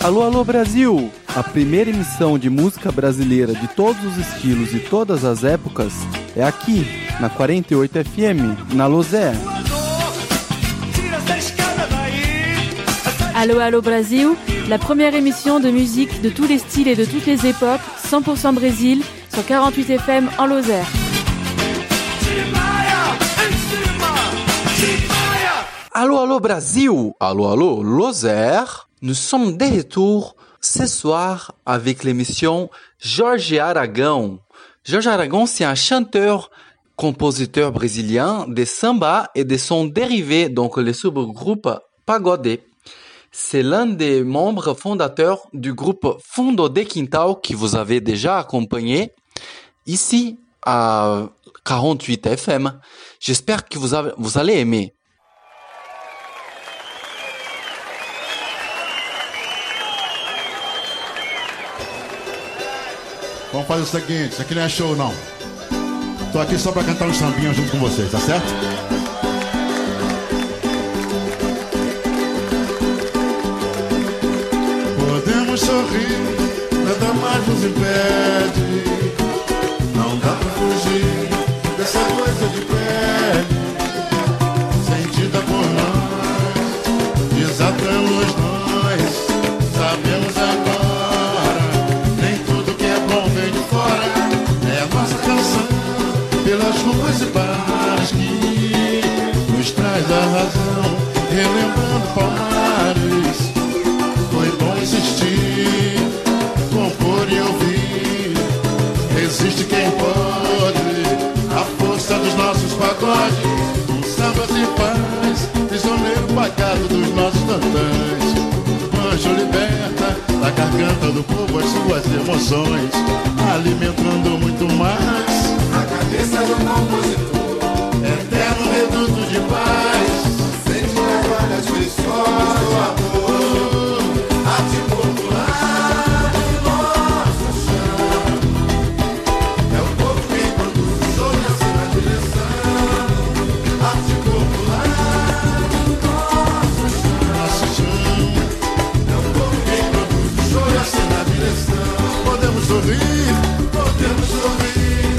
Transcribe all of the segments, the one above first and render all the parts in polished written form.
Alô, alô Brasil! A primeira emissão de música brasileira de todos os estilos e todas as épocas é aqui, na 48 FM, na Lozère. Allo Allo Brasil, la première émission de musique de tous les styles et de toutes les époques, 100% Brésil, sur 48 FM en Lozère. Allo Allo Brasil! Allo Allo Lozère! Nous sommes de retour ce soir avec l'émission Jorge Aragão. Jorge Aragão, c'est un chanteur, compositeur brésilien de samba et de son dérivé, donc le subgroupe Pagode. C'est l'un des membres fondateurs du groupe Fundo de Quintal que vous avez déjà accompagné ici à 48 FM. J'espère que vous allez aimer. Vamos fazer o seguinte, isso aqui não é show não. Tô aqui só pra cantar um sambinha junto com vocês, tá certo? Podemos sorrir, nada mais nos impede. Não dá pra fugir dessa coisa de pele, sentida por nós, desatamos nós, sabemos agora. Pelas ruas e bares que nos traz a razão, relembrando Palmares. Foi bom insistir, compor e ouvir. Existe quem pode, a força dos nossos pagodes. Um samba de paz, prisioneiro pagado dos nossos tantãs. Um anjo liberta da garganta do povo as suas emoções, alimentando muito mais a cabeça do compositor, eterno reduto de paz. Sente agora as vições do amor, arte popular do nosso chão. É o povo quem produz o show e assina a direção. Arte popular do nosso chão. É o povo quem produz o show e assina a direção. Podemos sorrir, podemos sorrir.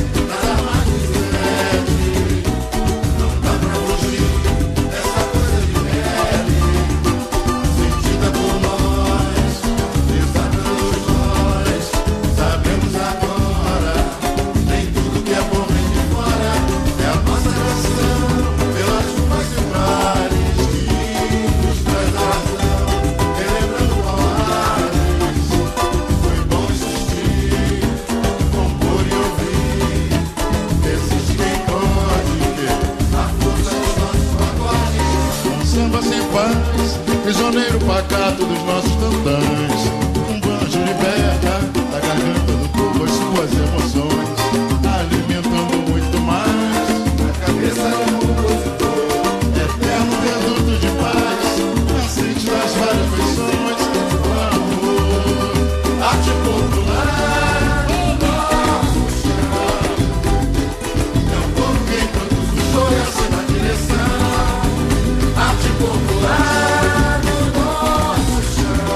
Prisioneiro pacato dos nossos tantãs. Um banjo liberta da garganta do povo as suas emoções, alimentando muito mais a cabeça do compositor, eterno reduto de paz, aceite das várias versões do amor, arte popular do nosso chão. É o povo quem produz o show e assina a direção. Arte popular do nosso chão.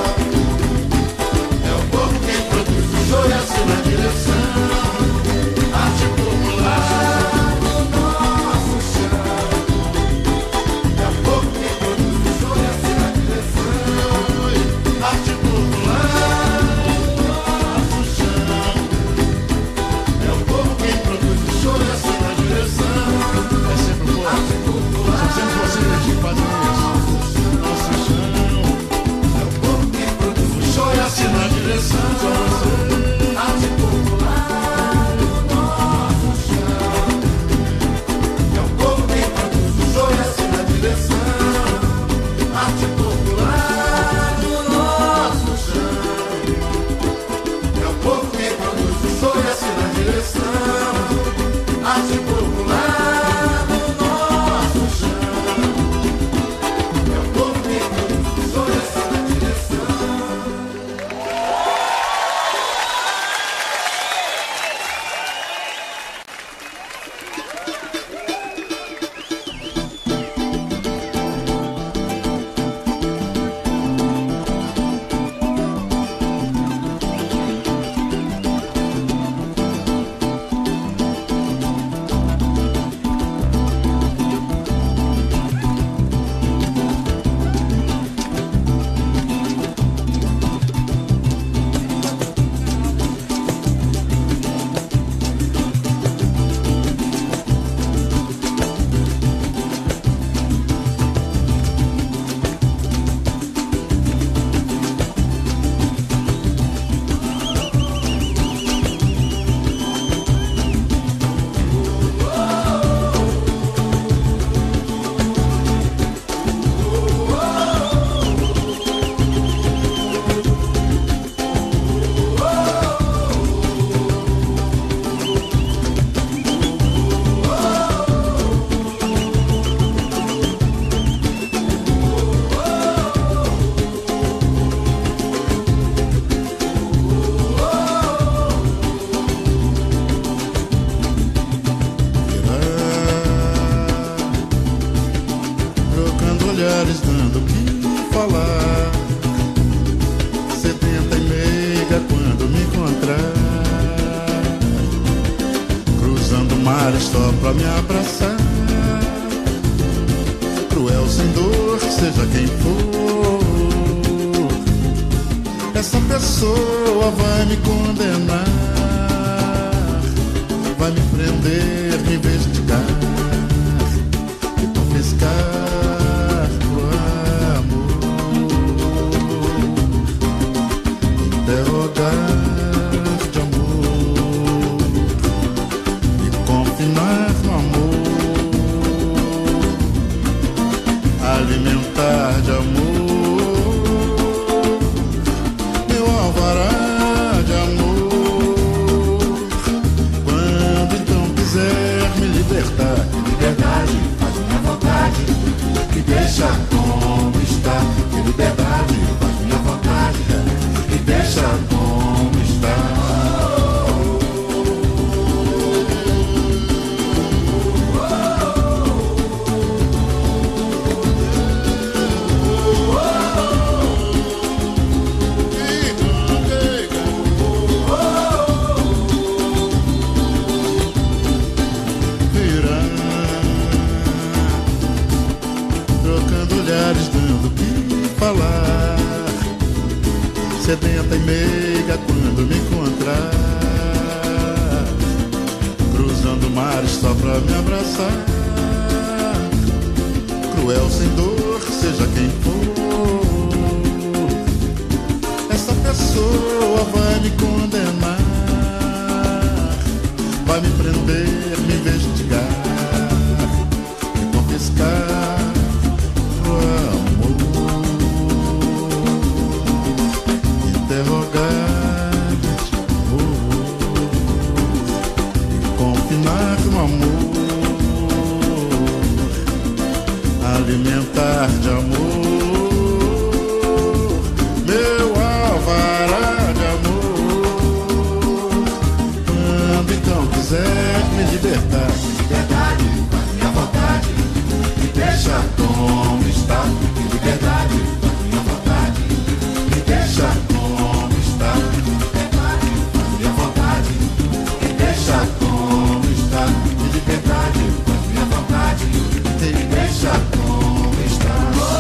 olhares dando o que falar. Sedenta e meiga quando me encontrar, cruzando mares só pra me abraçar. Cruel sem dor, seja quem for, essa pessoa vai me condenar, vai me prender, me investigar e confiscar o amor, interrogar de amor e confinar no amor, alimentar de amor meu alvará de amor. Quando então quiser me libertar, que liberdade faz minha vontade, me deixa como está. Que liberdade faz minha vontade, me deixa como está. Sedenta e meiga quando me encontrar, cruzando mares só pra me abraçar. Cruel sem dor, seja quem for, essa pessoa vai me condenar, vai me prender, me investigar e confiscar o amor, interrogar de amor e confinar no amor, alimentar de amor meu alvará de amor. Quando então quiser me libertar, que liberdade faz minha vontade, me deixa como está. Que liberdade faz minha vontade, me deixa como está. Faz minha vontade, me deixa como está. Que liberdade faz minha vontade, me deixa como está.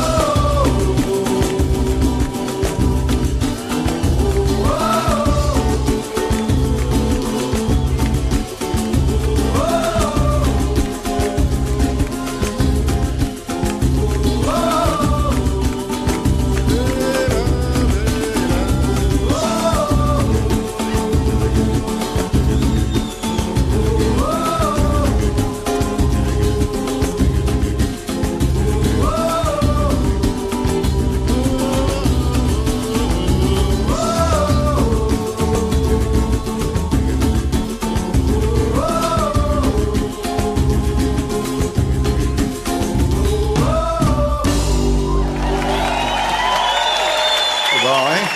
Bom, hein?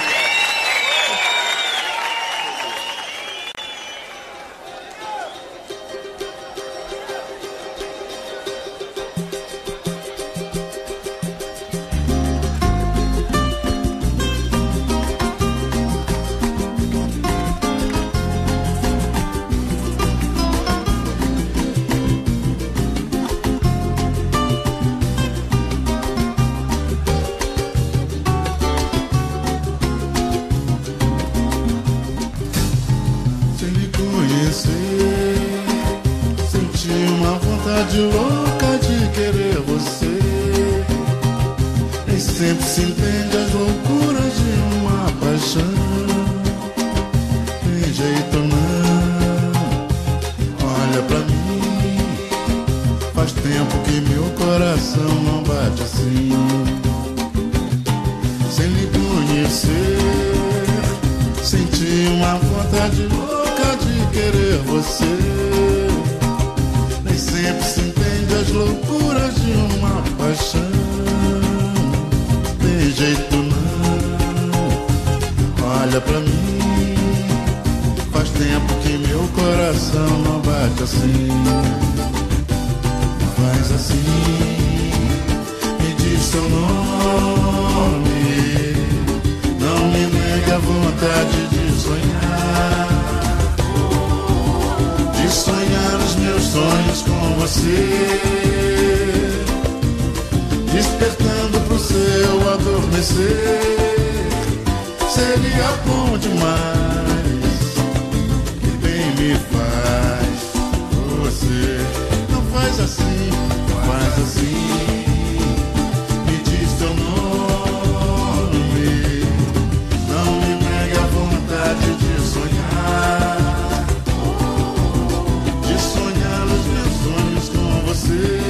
Senti uma vontade louca de querer você. Nem sempre se entende as loucuras de uma paixão. Tem jeito não, olha pra mim, faz tempo que meu coração não bate assim. Sem lhe conhecer, senti uma vontade louca de querer você. Nem sempre se entende as loucuras de uma paixão. Tem jeito não, olha pra mim, faz tempo que meu coração não bate assim. Faz assim, me diz seu nome. Não me negue a vontade de sonhar. De sonhar os meus sonhos com você. Despertando pro seu adormecer. Seria bom demais. Que bem me faz você. Não faz assim, faz assim. Me diz teu nome. Não me negue a vontade de sonhar. De sonhar os meus sonhos com você.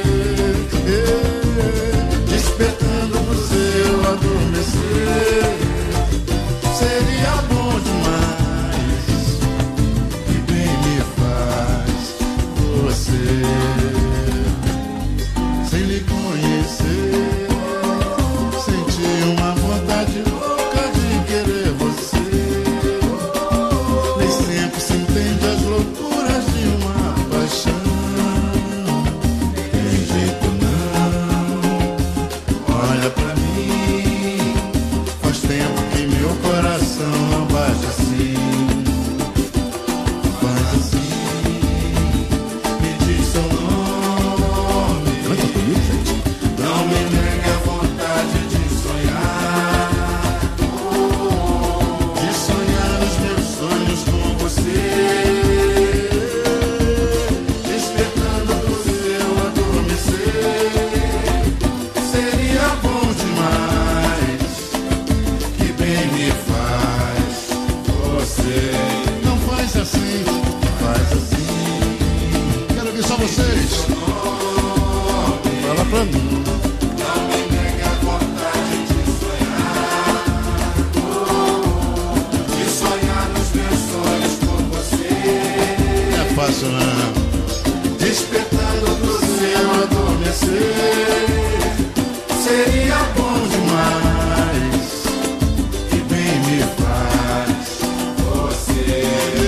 Despertando pro seu adormecer. Seria bom demais. Que bem me faz você. Sem lhe conhecer, senti uma vontade louca de querer você. Nem sempre se entende as loucuras de uma paixão. Tem jeito não. Olha pra mim, faz tempo que meu coração não bate assim. Faz assim. Me diz seu nome. Canta comigo, gente. Não me negue a vontade de sonhar. De sonhar os meus sonhos com você. Despertando pro seu adormecer. Seria bom demais. Que bem me faz você. Não faz assim, faz assim. Quero ouvir só vocês. Fala pra mim. Não me negue a vontade de sonhar. De sonhar nos meus sonhos com você. Não é fácil, não. Despertando pro seu adormecer. Seria bom demais. Que bem me faz você.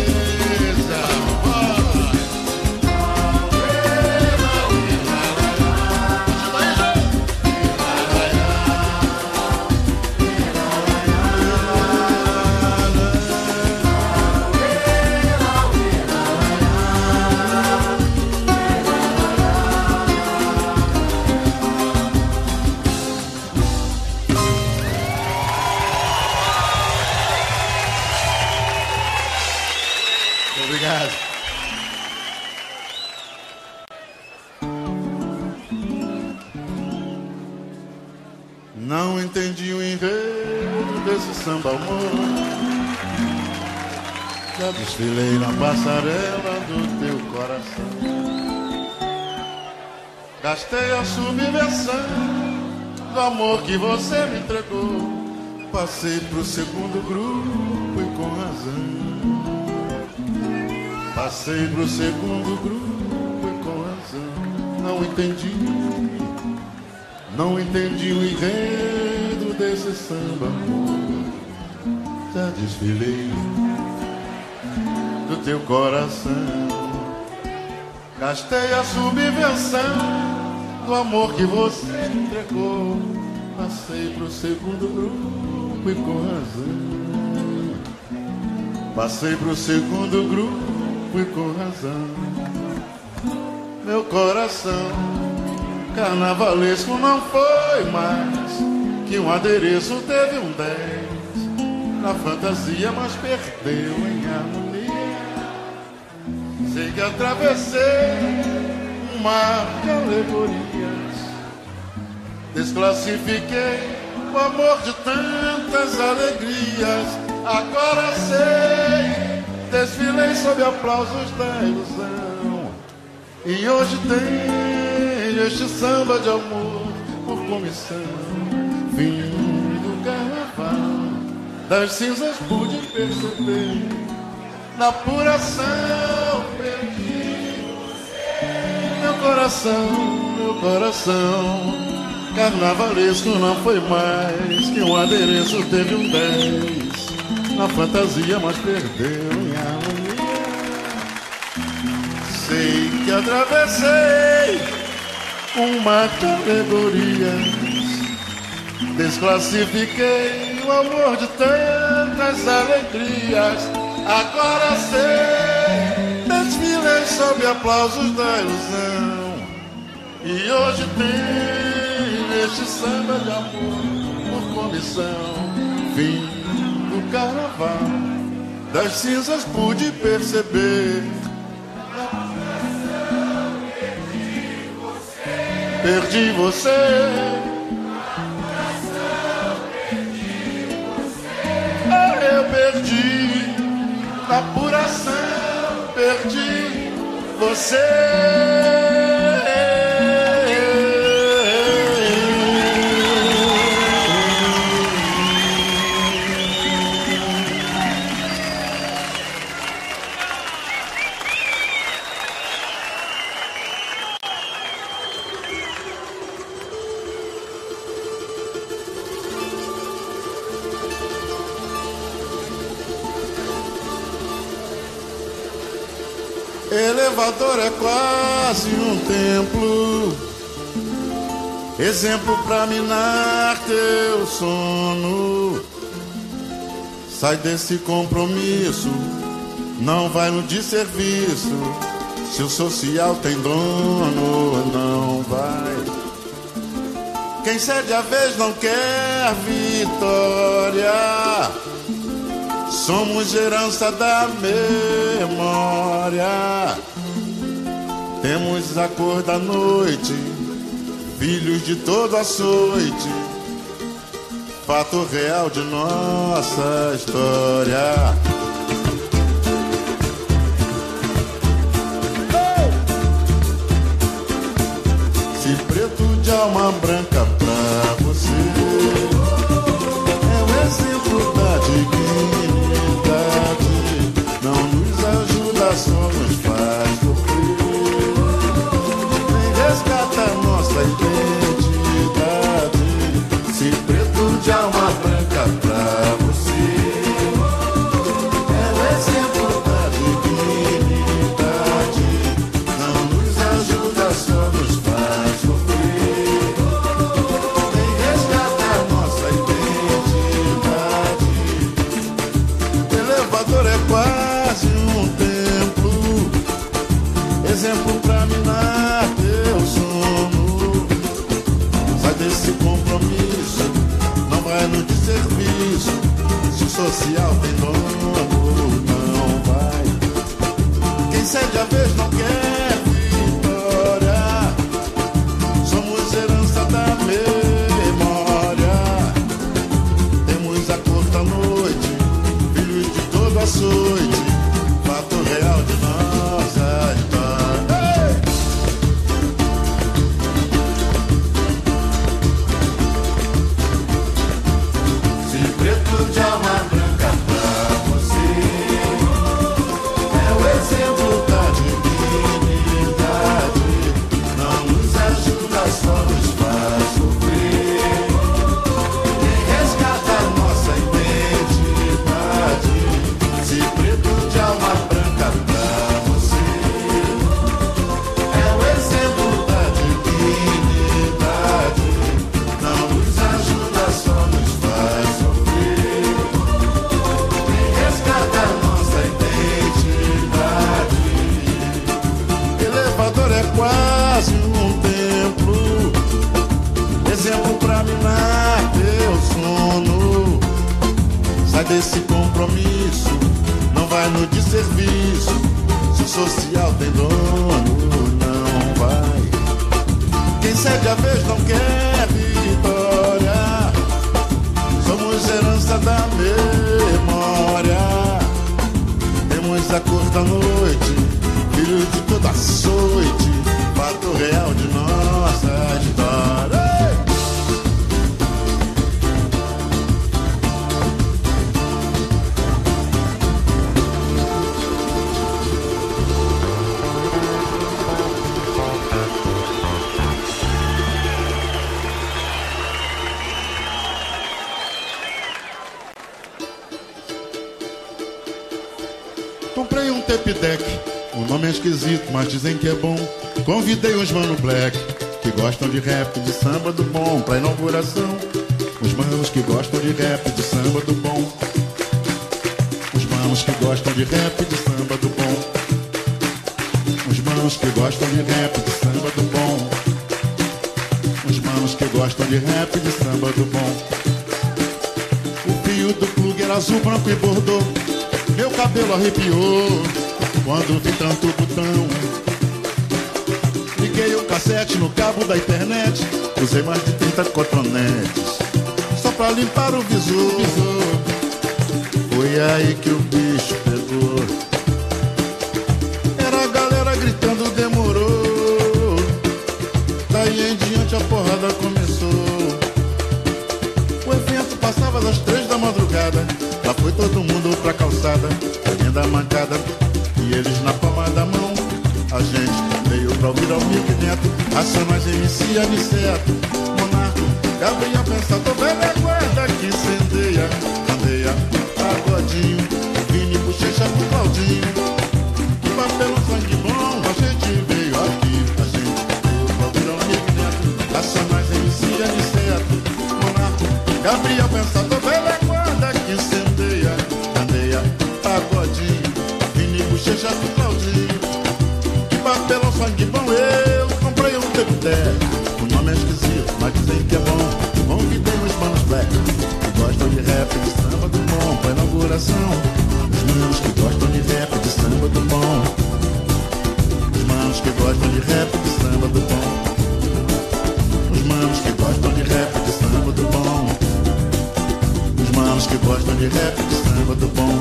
Obrigado. Não entendi o enredo desse samba amor. Já desfilei na passarela do teu coração. Gastei a subversão do amor que você me entregou. Passei pro segundo grupo e com razão. Passei pro segundo grupo e com razão. Não entendi. Não entendi o enredo desse samba amor. Já desfilei do teu coração. Gastei a subversão do amor que você me entregou. Passei pro segundo grupo e com razão. Passei pro segundo grupo e com razão. Meu coração carnavalesco não foi mais que um adereço teve um 10 na fantasia, mas perdeu em harmonia. Sei que atravessei um mar de alegorias, desclassifiquei o amor de tantas alegrias. Agora sei, desfilei sob aplausos da ilusão, e hoje tenho este samba de amor por comissão. Fim do carnaval, das cinzas pude perceber, na apuração perdi meu coração. Carnavalesco não foi mais que um adereço teve um 10 na fantasia, mas perdeu em harmonia. Sei que atravessei um mar de alegorias, Desclassifiquei o amor de tantas alegrias. Agora sei, desfilei sob aplausos da ilusão. E hoje tem este samba de amor por comissão. Fim do carnaval, das cinzas pude perceber. Perdi você. Eu perdi na apuração, perdi você. Elevador é quase um templo, exemplo pra minar teu sono. Sai desse compromisso, não vai no desserviço. Se o social tem dono, não vai. Quem cede a vez não quer vitória. Somos herança da memória. Temos a cor da noite, filhos de todo açoite, fato real de nossa história. Se preto de alma branca pra você é o exemplo da dignidade. Não nos ajuda, só nos faz sofrer. Nem resgata nossa identidade. Se preto de alma branca pra você é o exemplo da dignidade. Não nos ajuda, só nos faz sofrer. Nem resgata nossa identidade. O elevador é quase um templo, exemplo pra minar teu sono. Sai desse compromisso, não vai no desserviço. Se o social tem dono, não vai. Quem cede a vez não quer vitória. Somos herança da memória. Temos a cor da noite, filhos de todo açoite, fato real de nossa história. Hey! Se preto de alma branca pra você é o exemplo da dignidade. Não nos ajuda, só nos faz sofrer. Quem resgata nossa identidade. Se preto de alma branca pra você é o exemplo da dignidade. Não nos ajuda, só nos faz sofrer. Quem resgata nossa identidade. Elevador é quase um templo, exemplo pra minar teu sono. Sai desse compromisso, não vai no desserviço. Se o social tem dono, não vai. Quem cede a vez não quer vitória. Somos herança da memória. Temos a cor da noite, filhos de toda açoite, fato real de nossa história. Comprei um tape deck, o nome é esquisito, mas dizem que é bom. Convidei uns mano black, que gostam de rap, de samba do bom, pra inauguração. Uns manos que gostam de rap, de samba do bom. Os manos que gostam de rap, de samba do bom. Os manos que gostam de rap, de samba do bom. Os manos que gostam de rap, de samba do bom. O fio do plug era azul, branco e bordô. Meu cabelo arrepiou quando vi tanto botão. Liguei o cassete no cabo da internet. Usei mais de 30 cotonetes só pra limpar o visor. Foi aí que o bicho pegou. Era a galera gritando, demorou. Daí em diante a porrada começou. O evento passava das 3 da madrugada. Lá foi todo mundo pra calçada, fazendo a mancada, e eles na palma da mão. A gente veio pra ouvir ao Mick Neto, Racionais, MC, Aniceto, Monarco, Gabriel Pensador, velha guarda que incendeia, Candeia, Pagodinho, Vini, Bochecha com Claudinho. Que papel, sangue bom, a gente veio aqui. A gente veio pra ouvir ao Mick Neto, Racionais, MC, Aniceto, Monarco, Gabriel Pensador, velha guarda que incendeia, Candeia, Pagodinho, Vini, Bochecha com Claudinho. Papelão, sangue bom, eu comprei um Tepté. O nome é esquisito, mas dizem que é bom. Convidei os manos black que gostam de rap, de samba do bom. Pra inauguração, os manos que gostam de rap, de samba do bom. Os manos que gostam de rap, de samba do bom. Os manos que gostam de rap, de samba do bom. Os manos que gostam de rap, de samba do bom.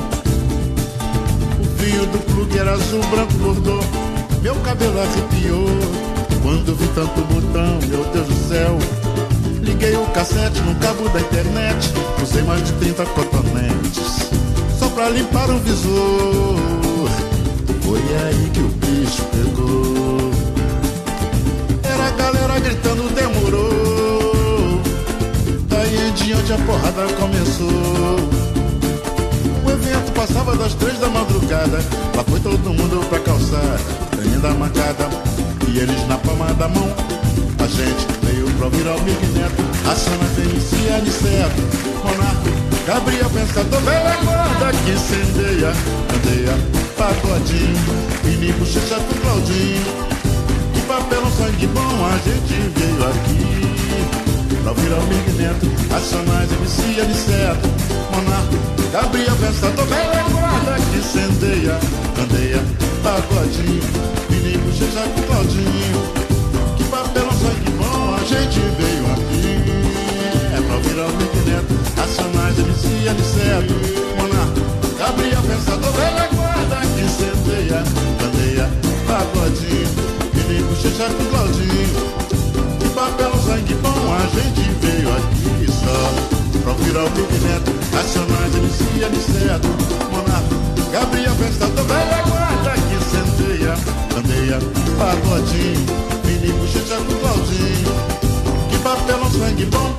O fio do plug era azul, branco, bordô. Meu cabelo arrepiou quando vi tanto botão, meu Deus do céu. Liguei o cassete no cabo da internet. Usei mais de 30 cotonetes só pra limpar o visor. Foi aí que o bicho pegou. Era a galera gritando, demorou. Daí em diante a porrada começou. O evento passava das 3 da madrugada. Lá foi todo mundo pra calçada, tremenda mancada, e eles na palma da mão. A gente veio pra ouvir ao Mick Neto, Racionais, MC, Aniceto, Monarco, Gabriel Pensador, velha guarda que incendeia, Candeia, Pagodinho, Vini, Bochecha com Claudinho. Que papel, sangue bom, a gente veio aqui pra ouvir ao Mick Neto, Racionais, MC, Aniceto, Monarco, Gabriel Pensador, velha guarda que incendeia, Candeia, Pagodinho, Vini, Bochecha com Claudinho. Que papel, sangue bom, a gente veio aqui é pra ouvir ao Mick Neto, Racionais, MC, Aniceto, Monarco, Gabriel Pensador, velha guarda que incendeia, Candeia, Pagodinho, Vini, Bochecha com Claudinho. Que papel, sangue bom, a gente veio aqui só pra ouvir ao Mick Neto, Racionais, MC, Aniceto, Monarco, Gabriel Pensador, velha guarda que incendeia, Candeia, Pagodinho, Vini, Bochecha com Claudinho. Que papelão, sangue bom.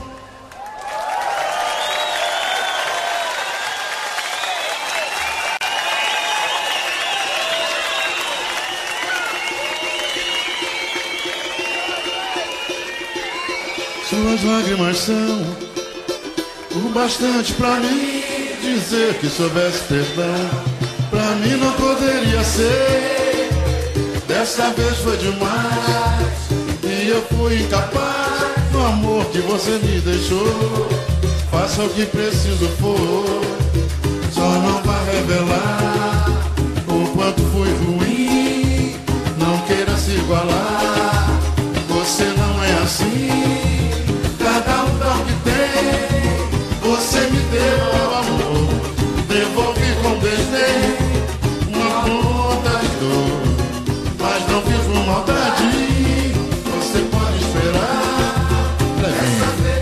Suas lágrimas são o bastante pra mim dizer que soubesse perdão. Pra mim não poderia ser, dessa vez foi demais. E eu fui incapaz do amor que você me deixou. Faça o que preciso for, só não vá revelar o quanto foi ruim. Não queira se igualar, você não é assim. Cada um dá o que tem, você me deu o amor, devolvi com desdém uma ponta de dor, mas não fiz com maldade. Você pode esperar, essa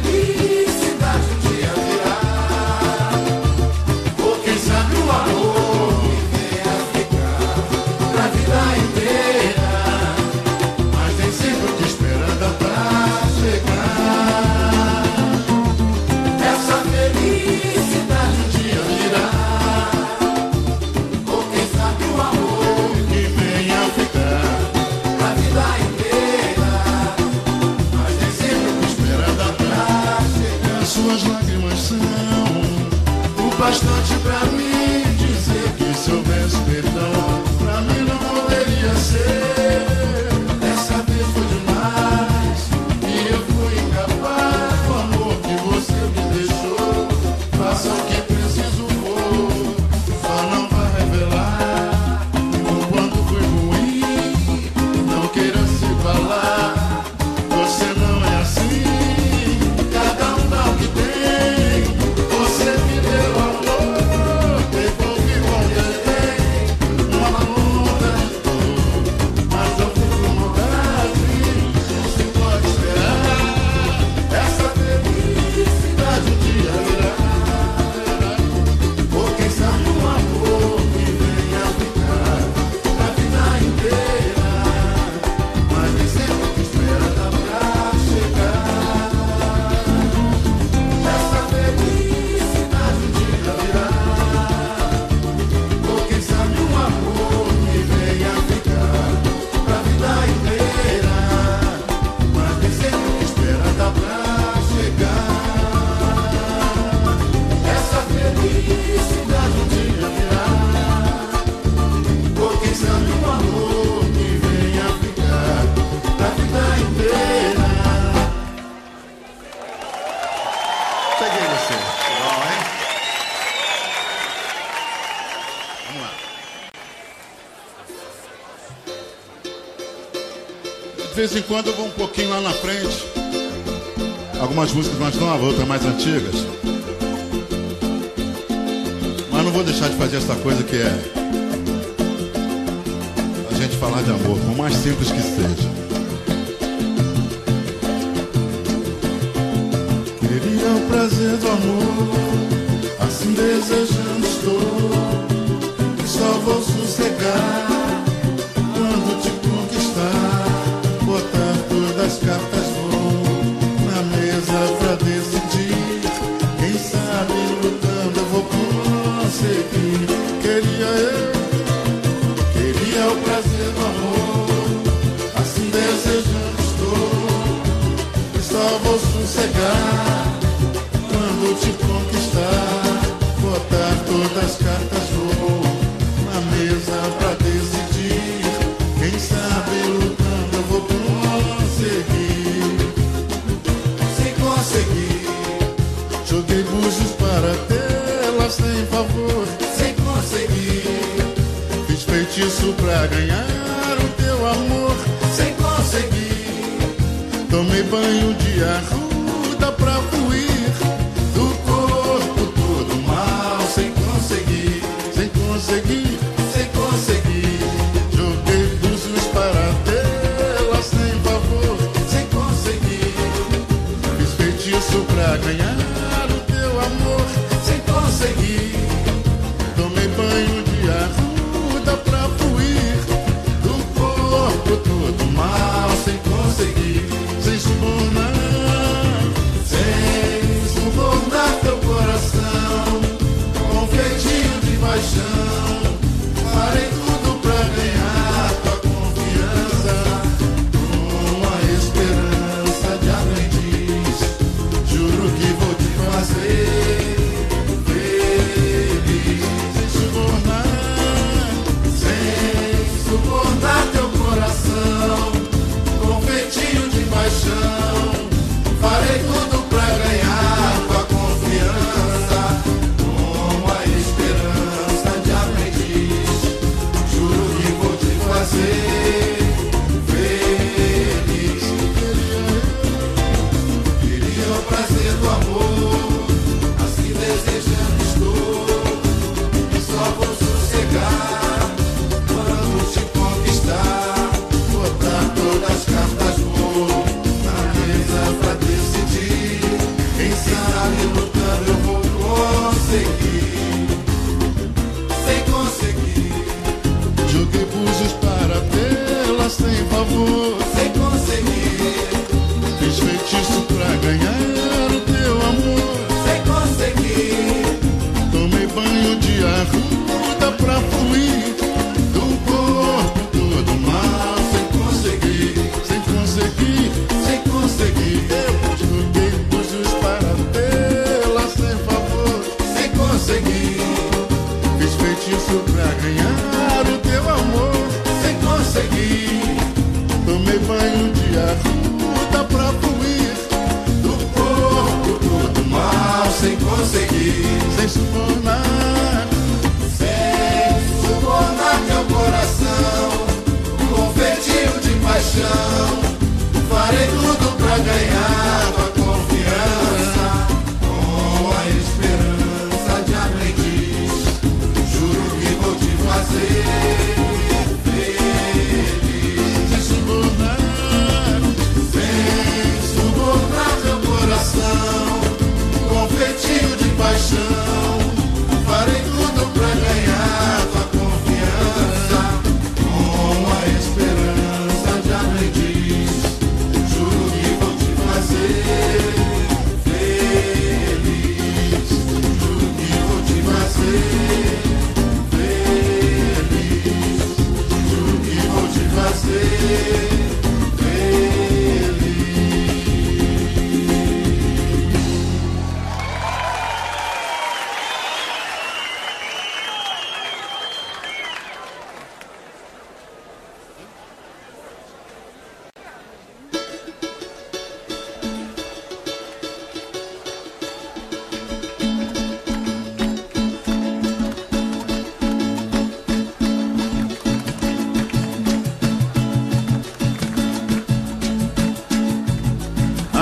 felicidade um dia virá, porque sabe o amor bastante pra mim dizer que se houvesse perdão, pra mim não poderia ser. Dessa vez foi demais e eu fui incapaz do amor que você me deixou. Faça o que preciso for, só não vai revelar o quanto foi ruim. Não queira se falar, você não é assim. Cada um dá o que tem. Você me deu amor, devolvi com desdém. Uma luta de dor, mas eu fui por maldade. Você pode esperar, essa felicidade um dia virá. Ou quem sabe um amor que venha ficar pra vida inteira. Mas nem sempre o que espera dá pra chegar. Essa felicidade um dia virá. Ou quem sabe um amor que venha ficar pra vida inteira. Mas nem sempre o que espera dá pra chegar. Essa felicidade um dia virá. Ou quem sabe um amor que venha ficar pra vida inteira. Peguei você. Legal, hein? Vamos lá. De vez em quando eu vou um pouquinho lá na frente. Algumas músicas mais novas, outras mais antigas. Mas não vou deixar de fazer essa coisa que é a gente falar de amor, por mais simples que seja. Queria o prazer do amor, assim desejando estou, que só vou sossegar quando te conquistar. Botar todas as cartas vou na mesa pra decidir. Quem sabe lutando eu vou conseguir. Queria o prazer do amor, assim desejando estou, que só vou sossegar quando te conquistar. Botar todas as cartas vou na mesa pra decidir. Quem sabe lutando eu vou conseguir. Sem conseguir, joguei búzios para tê-la sem favor. Sem conseguir, fiz feitiço pra ganhar o teu amor. Sem conseguir, tomei banho de arruda pra fluir do corpo todo mal. Sem conseguir, sem conseguir, sem conseguir, joguei búzios para tê-la sem favor. Sem conseguir, fiz feitiço pra ganhar o teu amor. Sem conseguir, tomei banho de arruda pra fluir do corpo todo mal. Sem conseguir, sem subornar, sem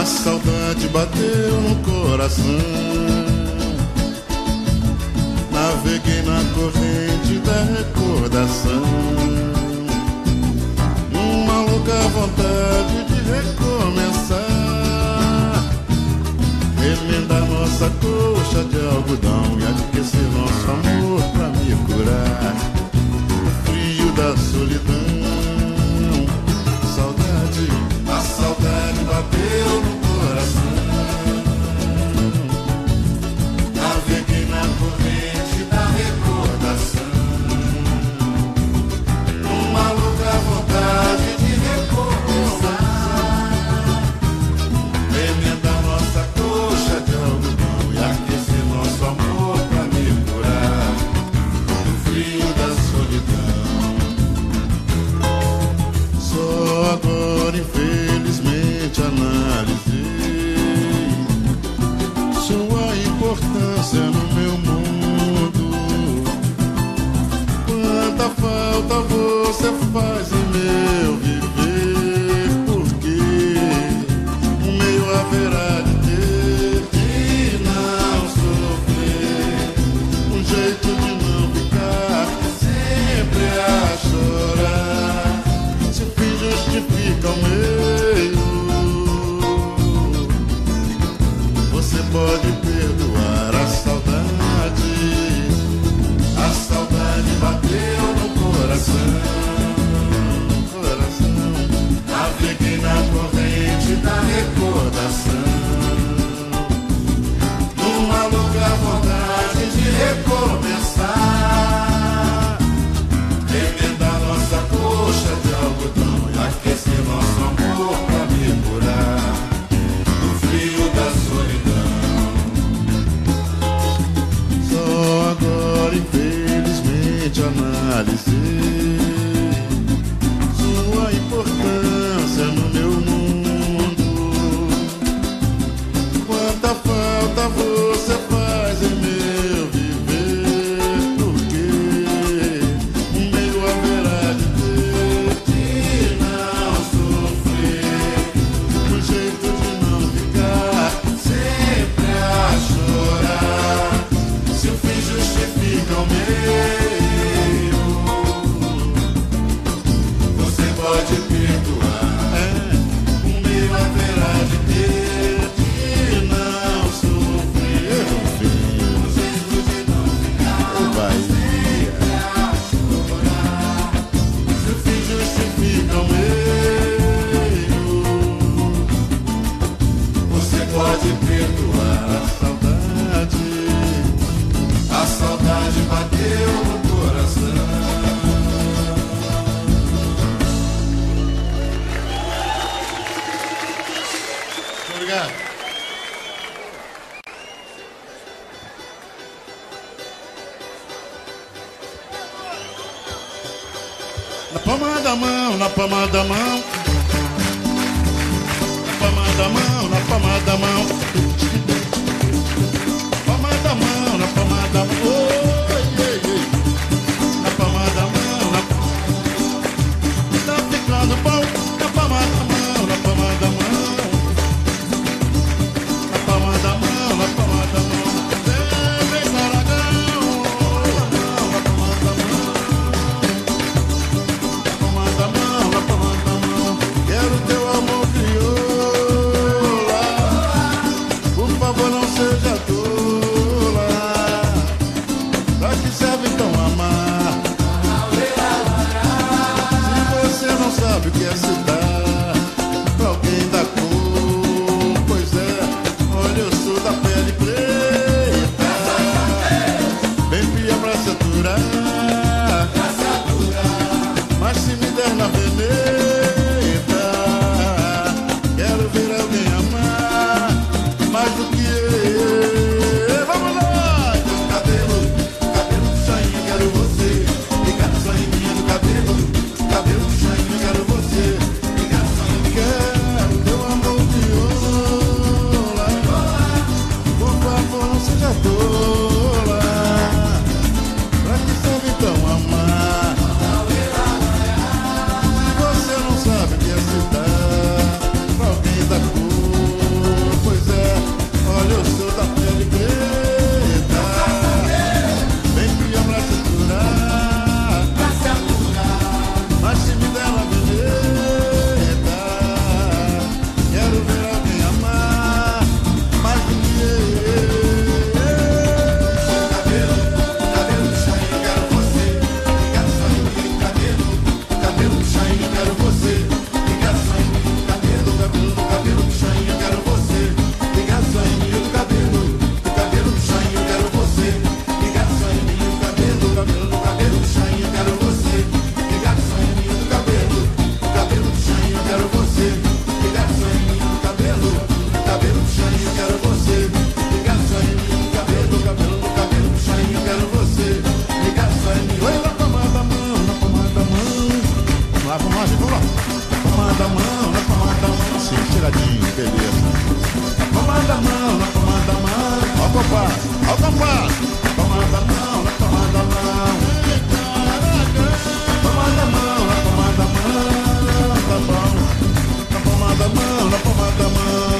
saudade bateu no coração. Naveguei na corrente da recordação. Uma louca vontade de recomeçar. Remendar nossa coxa de algodão e aquecer nosso amor pra me curar. O frio da solidão. Saudade, a saudade bateu no coração. Naveguei na corrente da recordação. Uma louca vontade de recomeçar. Remendar nossa coxa de algodão e aquecer nosso amor pra me curar do frio da solidão. Só agora, infelizmente, analisei sua importância no meu mundo. Quanta falta você faz em meu viver. Porque um meio haverá de ter, de não sofrer, um jeito de não ficar sempre a chorar. Se o fim justifica o meio, você pode perdoar a saudade. A saudade bateu no coração. Naveguei na corrente da recordação. Numa louca vontade de recomeçar. Remendar nossa coxa de algodão e aquecer nosso amor pra me curar do frio da solidão. Só agora, infelizmente, analisei sua importância no meu mundo. Quanta falta você faz em meu viver. Porque um meio haverá de ter, de não sofrer, um jeito de não ficar sempre a chorar. Se o fim justifica o meio, você pode perdoar. Um meio haverá de ter, de não sofrer, um jeito de não ficar sempre a chorar. Se o fim justifica o meio, você pode perdoar a saudade. A saudade bateu no coração. Obrigado. Na palma da mão, na palma da mão. Na palma da mão, na palma da mão. Palma da mão, na palma da mão. Oi, ei, ei. Na palma da mão, na palma. Tá ficando bom. Na palma da mão, na palma da mão. Na palma da mão, na palma da mão. Vem, Aragão. Na palma da mão. Na palma da mão, na palma da mão. Quero teu amor crioula. sentadinho, beleza. Na palma da mão, na palma da mão. Ó o compás, ó o compás. Na palma da mão, na palma da mão. Na palma da mão, na palma da mão. Tá bom. Na palma da mão, na palma da mão.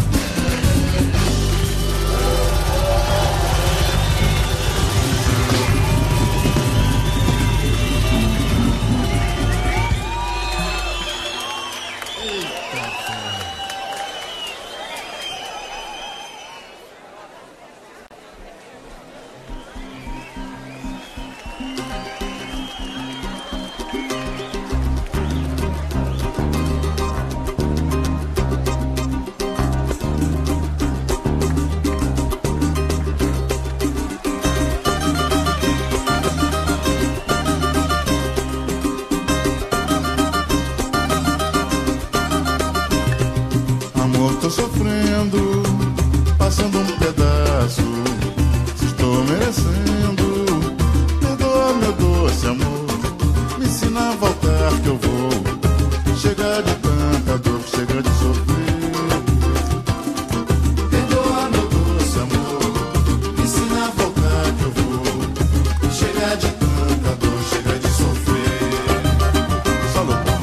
Sofrendo, passando um pedaço. Se estou merecendo, perdoa meu doce amor. Me ensina a voltar que eu vou. Chega de tanta dor, chega de sofrer. Perdoa meu doce amor. Me ensina a voltar que eu vou. Chega de tanta dor, chega de sofrer. Solo bom.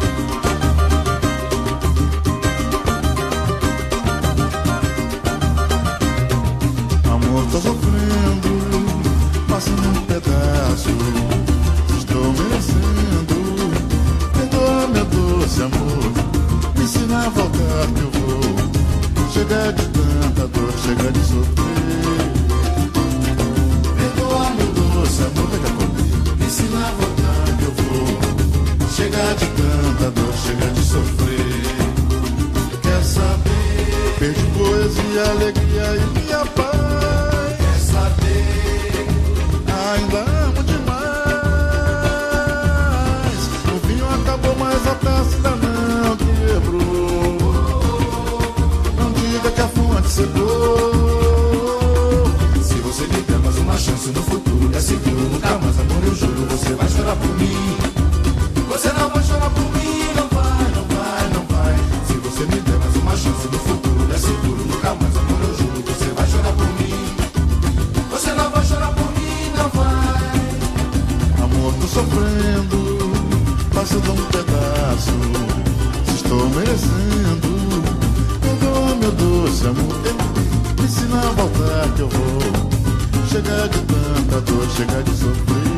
Tô sofrendo, passando um pedaço. Estou merecendo, perdoa meu doce amor. Me ensina a voltar que eu vou. Chega de tanta dor, chega de sofrer. Perdoa meu doce amor, pega comigo. Me ensina a voltar que eu vou. Chega de tanta dor, chega de sofrer. Quer saber? Perdi poesia, alegria e minha paz. Ainda amo demais. O vinho acabou, mas a taça não quebrou. Não diga que a fonte secou. Se você me der mais uma chance no futuro, é seguro, nunca mais, amor, eu juro. Você vai chorar por mim. Você não vai chorar por mim. Não vai, não vai, não vai. Se você me der mais uma chance no futuro, é seguro, nunca mais, amor, eu juro. Você vai chorar por mim. Você não vai chorar por mim. Amor, tô sofrendo, passando um pedaço. Se estou merecendo, perdoa meu doce amor. Me ensina a voltar que eu vou. Chega de tanta dor, chega de sofrer.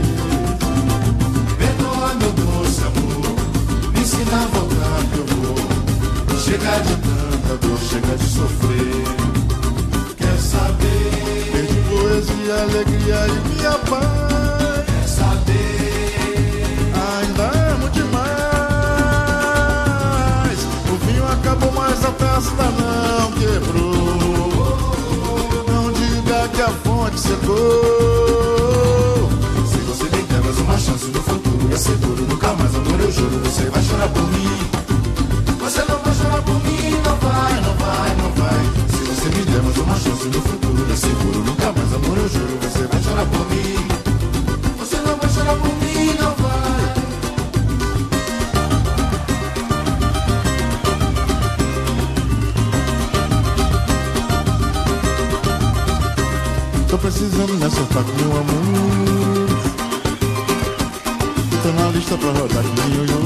Perdoa meu doce amor. Me ensina a voltar que eu vou. Chega de tanta dor, chega de sofrer. Quer saber? Perdi poesia, alegria e minha paz. Quer saber? Ainda amo demais. O vinho acabou, mas a taça não quebrou. Não diga que a fonte secou. Se você me der mais uma chance no futuro, é seguro, nunca mais, amor, eu juro. Você vai chorar por mim. Você não vai chorar por mim. Não vai, não vai, não vai. Se você me der mais uma chance no futuro, é seguro, nunca mais, amor, eu juro. Você vai chorar por mim. Você não vai chorar por mim, não vai. Tô precisando me acertar com meu amor. Tô na lista pra rodar com meu ioiô.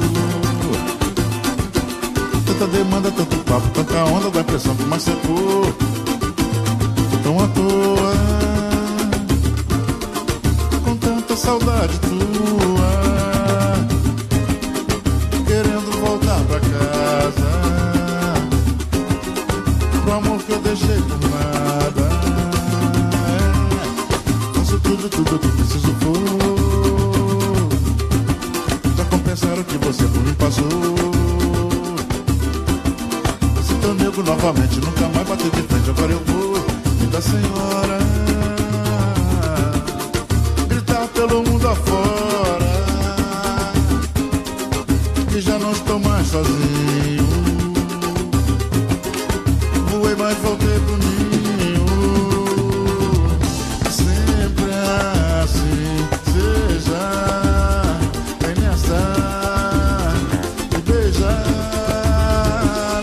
Tanta demanda, tanto papo, tanta onda da pressão que mais secou. Tô tão à toa, com tanta saudade tua, querendo voltar pra casa, pro amor que eu deixei por nada. Faço tudo que preciso for. Já compensaram o que você por mim passou. Teu nego novamente, nunca mais bater de frente. Agora eu vou, linda senhora, gritar pelo mundo afora, que já não estou mais sozinho. Voei, mas voltei pro ninho. Sempre assim seja. Vem nessa, me beijar.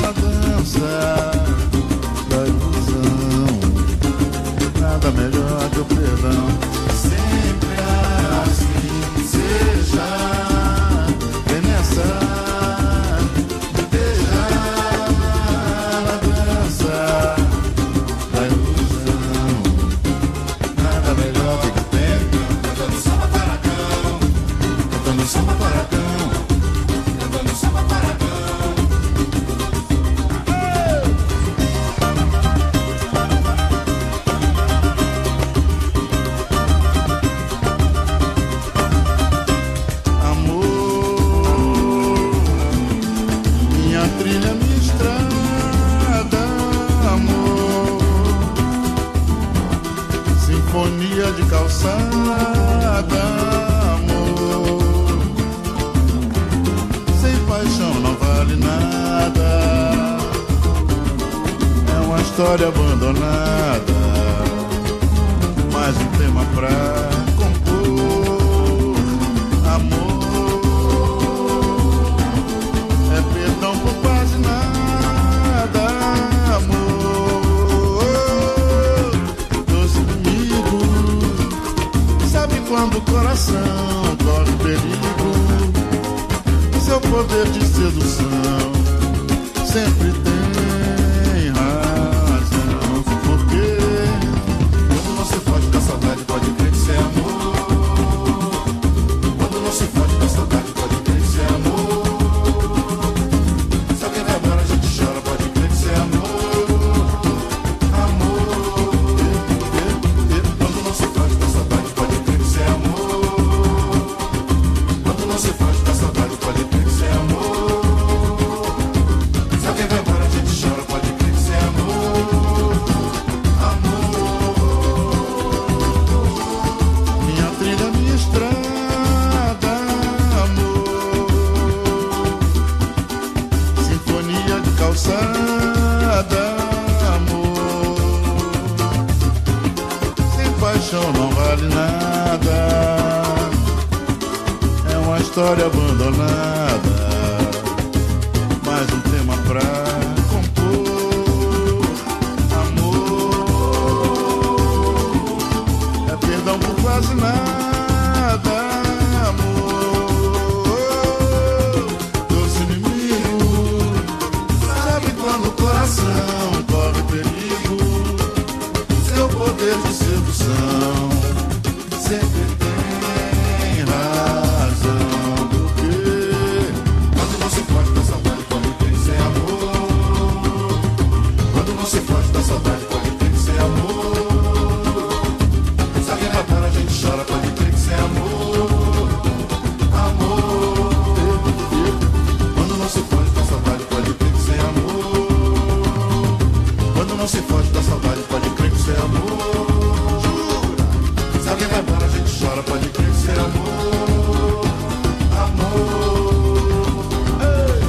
calçada, amor. Sem paixão não vale nada. É uma história abandonada. Mais um tema pra compor, amor. É perdão por quase nada, amor. Doce comigo, sabe quando o coração corre perigo? Seu poder de sedução sempre tem razão. Porque quando não se foge da saudade, pode crer que isso é amor. Quando não se foge da saudade, pode crer que isso é amor. Se alguém vai embora, a gente chora, pode crer que isso é amor. Amor. Quando não se foge da saudade, pode crer que isso é amor. Quando não se foge da saudade, pode crer que isso é amor. Se alguém vai embora, a gente chora, pode crer que isso é amor. Minha trilha, minha estrada, amor. Sinfonia de calçada, amor. Sem paixão não vale nada. É uma história abandonada. Mais um tema pra compor, amor. É perdão por quase nada, amor. Doce inimigo, sabe quando o coração corre perigo? Seu poder de sedução sempre tem razão. Porque quando não se foge da saudade, pode ter que ser amor. Quando não se foge da saudade, pode ter que ser amor. Se alguém matar, a gente chora, pode ter que ser amor. Amor. Quando não se foge da saudade, pode ter que ser amor. Quando não se foge da saudade, pode crer que isso é amor. Jura? Se alguém vai embora, a gente chora, pode crer que isso é amor. Amor. Ei.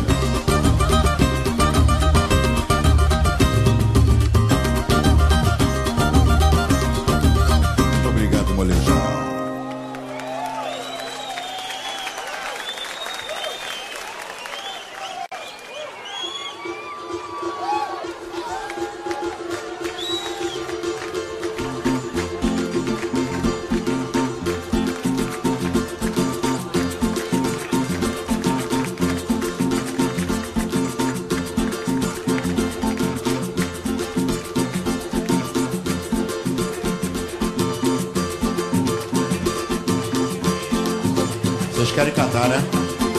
Muito obrigado, Molejão. Vocês querem cantar, né?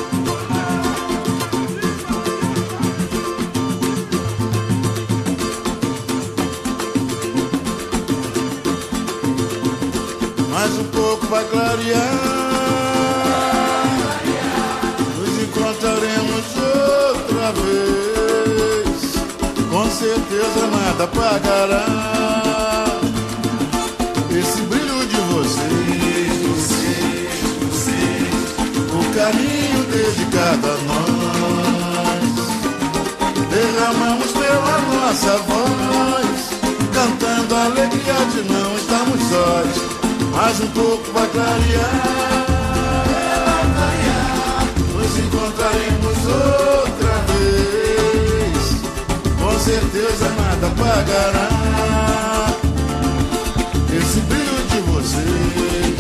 Mais um pouco vai clarear. Nos encontraremos outra vez. Com certeza nada apagará esse brilho de vocês. O carinho dedicado a nós, derramamos pela nossa voz, cantando a alegria de não estarmos sós. Mais um pouco vai clarear, nos encontraremos outra vez. Com certeza nada apagará esse brilho de vocês.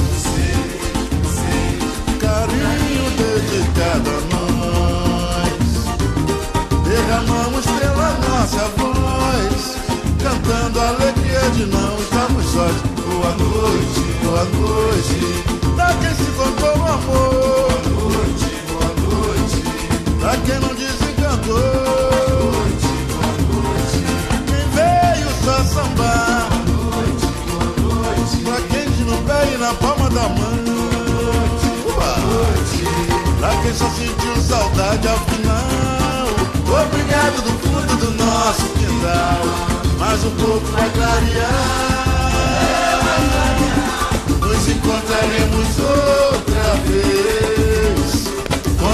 Carinho dedicado a nós, derramamos pela nossa voz, cantando a alegria de não estarmos sós. Boa noite, pra quem se encontrou o amor. Boa noite, pra quem não desencantou. Boa noite, quem veio só sambar. Boa noite, pra quem de no pé e na palma da mão. Pra quem só sentiu saudade ao final, obrigado do fundo do nosso quintal. Mais um pouco vai clarear, nos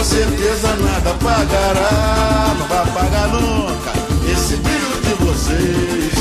certeza nada pagará, não vai pagar nunca esse brilho de vocês.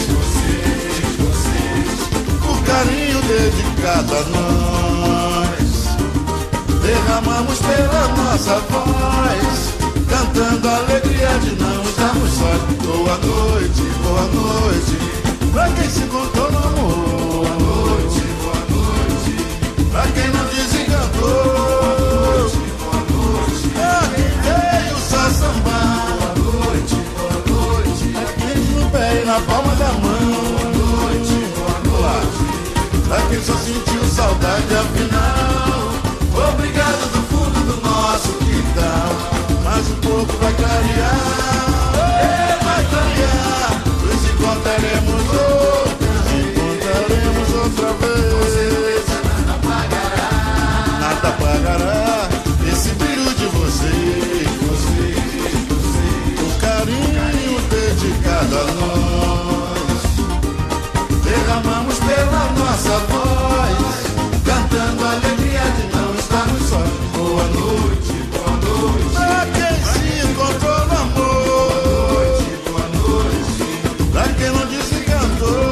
O carinho dedicado a nós, derramamos pela nossa voz, cantando a alegria de não estarmos sós. Boa noite, pra quem se encontrou no amor. Boa noite, pra quem não desencantou. Boa noite, pra quem veio só sambar. Boa noite, pra quem no pé e na palma da mão. Boa noite, pra quem só sentiu saudade afinal. Obrigado do fundo do nosso quintal. Mais um pouco vai clarear, vai clarear. Nos encontraremos outra vez. Nada pagará esse brilho de vocês. O carinho dedicado a nós, derramamos pela nossa voz, cantando a alegria de não estarmos sós. Boa noite, pra quem se encontrou no amor. Boa noite, pra quem não desencantou.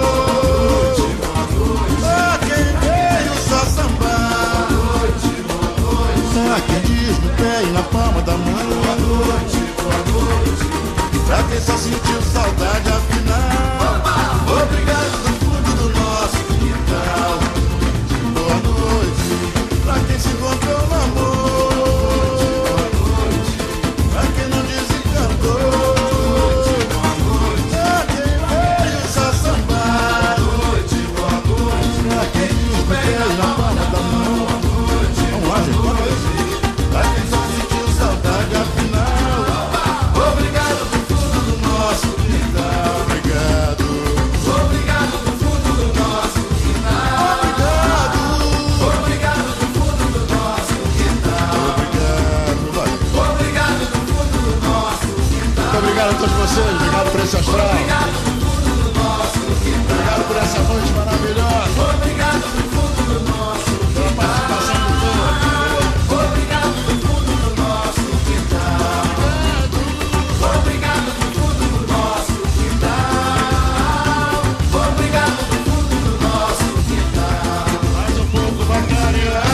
Pra quem veio só sambar. Pra quem diz no pé e na palma da mão. Boa noite, pra quem só sentiu saudade afinal. Obrigado do fundo do nosso quintal. Boa noite, pra quem se encontrou no amor. Pra quem não desencantou. Pra quem veio só sambar. Pra quem diz no pé e na palma da mão. Vamos lá, gente, boa noite. Pra quem só sentiu saudade afinal. Obrigado do fundo do nosso quintal. Obrigado. Obrigado do fundo do nosso quintal. Obrigado. Obrigado do fundo do nosso quintal. Obrigado, vai. Obrigado do fundo do nosso quintal. Muito obrigado a todos vocês. Obrigado por esse astral. Obrigado do fundo do nosso quintal. Obrigado por essa noite maravilhosa. Obrigado do fundo do nosso quintal. Pela participação de todos. Obrigado do fundo do nosso quintal. Obrigado do fundo do nosso quintal. Obrigado do fundo do nosso quintal. Mais um pouco vai clarear.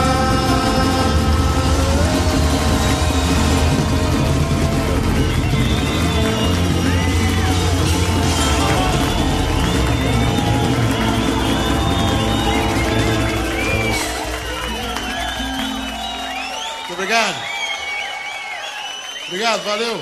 Muito obrigado. Obrigado, valeu.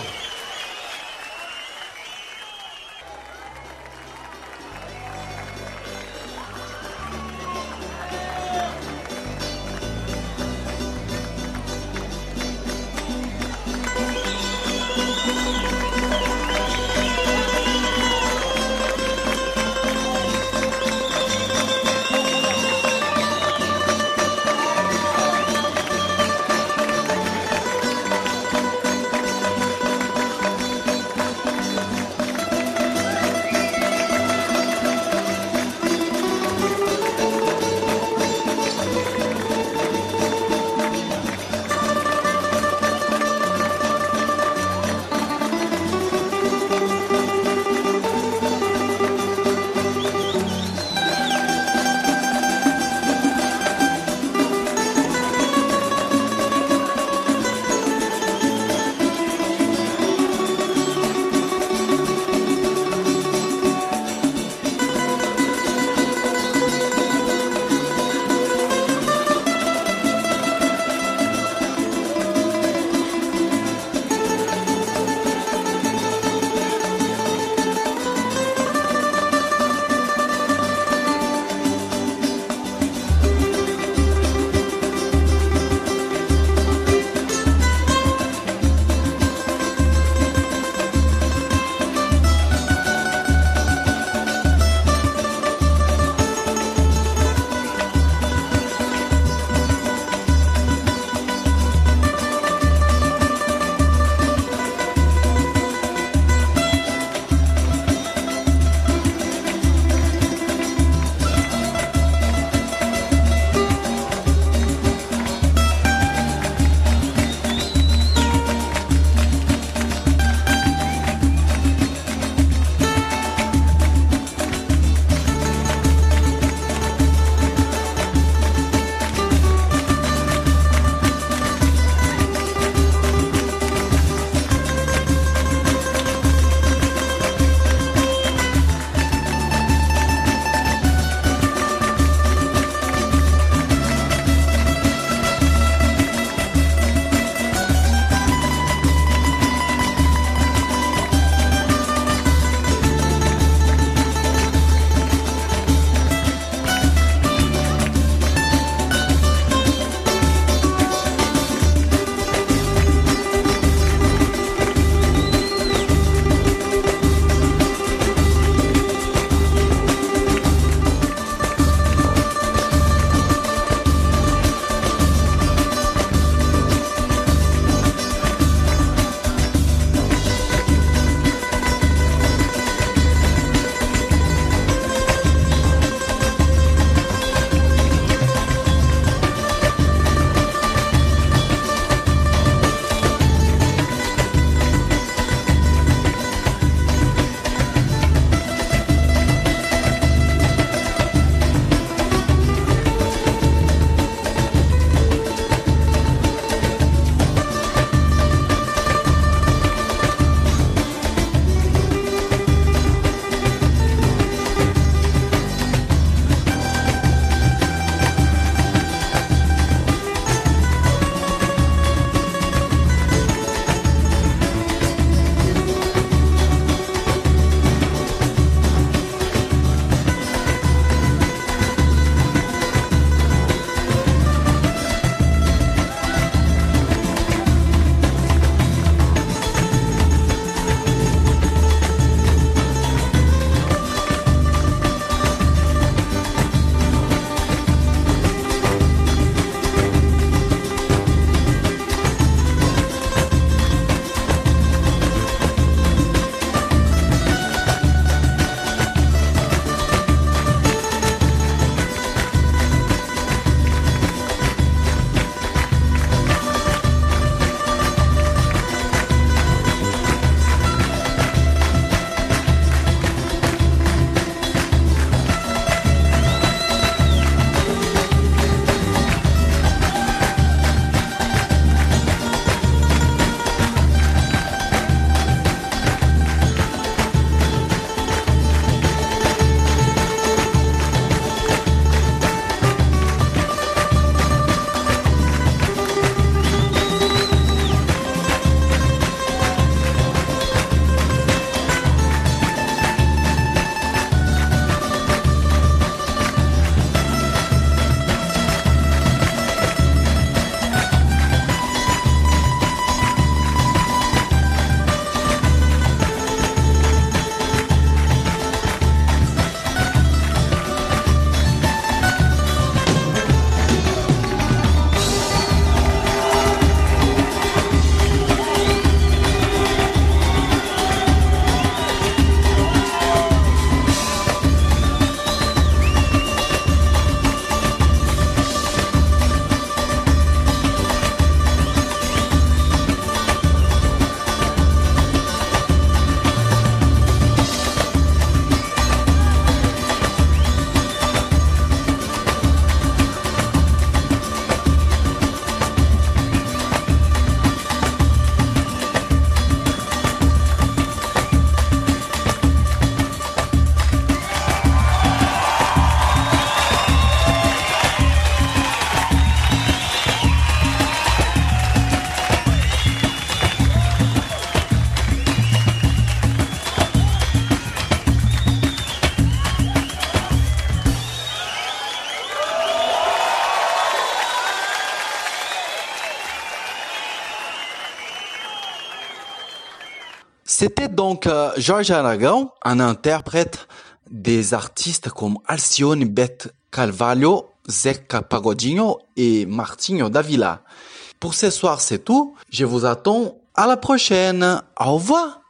C'était donc Jorge Aragão, un interprète des artistes comme Alcione Beth Carvalho, Zeca Pagodinho et Martinho da Vila. Pour ce soir, c'est tout. Je vous attends à la prochaine. Au revoir.